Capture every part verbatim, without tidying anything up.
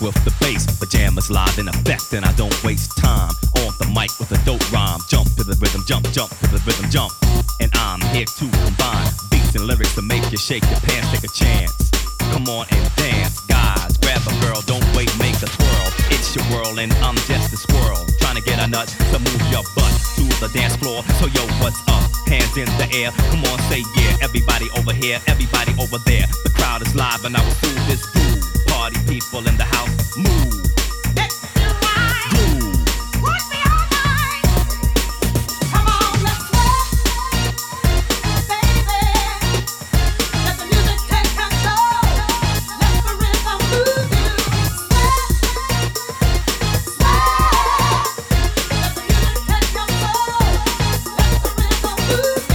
with the bass. Pajamas live in effect, and I don't waste time. On the mic with a dope rhyme. Jump to the rhythm, jump, jump to the rhythm, jump. And I'm here to combine beats and lyrics to make you shake your pants, take a chance. Come on and dance, guys. Grab a girl, don't wait, make a twirl. It's your world, and I'm just a squirrel. Trying to get a nut to move your butt to the dance floor. So yo, what's up? Hands in the air, come on, say yeah. Everybody over here, everybody over there. The crowd is live, and I will do this groove. Party people in the house, move. Let's do right. Groove. Watch me all night. Come on, let's sweat, baby. Let the music take control. Let the rhythm move you. Sweat, sweat. Let the music take control. Let the rhythm move you.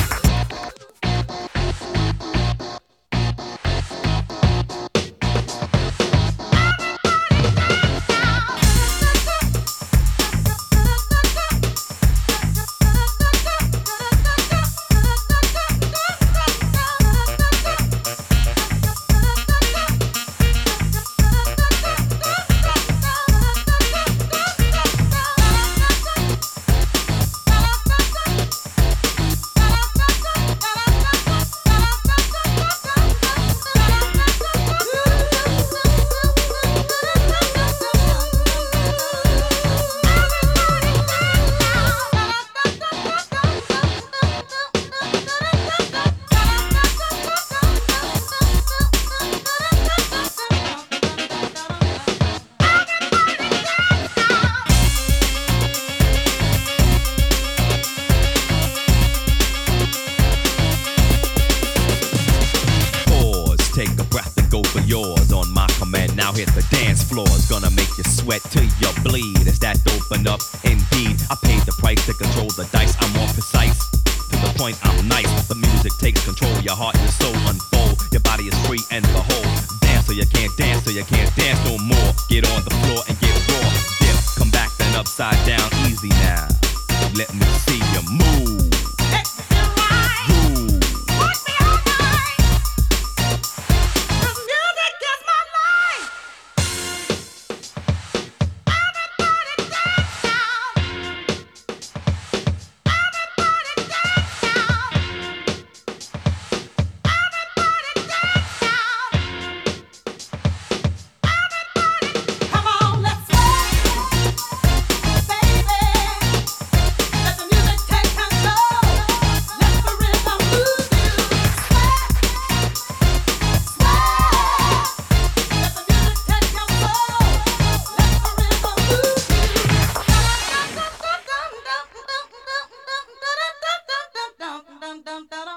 Pause, take a breath and go for yours. On my command, now hit the dance floors. Gonna make you sweat till you bleed. Is that open up? Indeed, I paid the price to control the dice. I'm more precise. To the point, I'm nice. The music takes control. Your heart and your soul unfold. Your body is free and behold. Dance so you can't dance, so you can't dance no more. Get on the floor and get raw. Dip, come back then upside down. Easy now. Let me see you move. Let's do right. Groove. Watch me all night. The music is my life. Everybody dance now. Everybody dance now. Everybody dance now. Everybody, come on, let's sweat, baby. Let the music take control. Let the rhythm move you. Sweat, sweat. Let the music take control. Let the rhythm move you.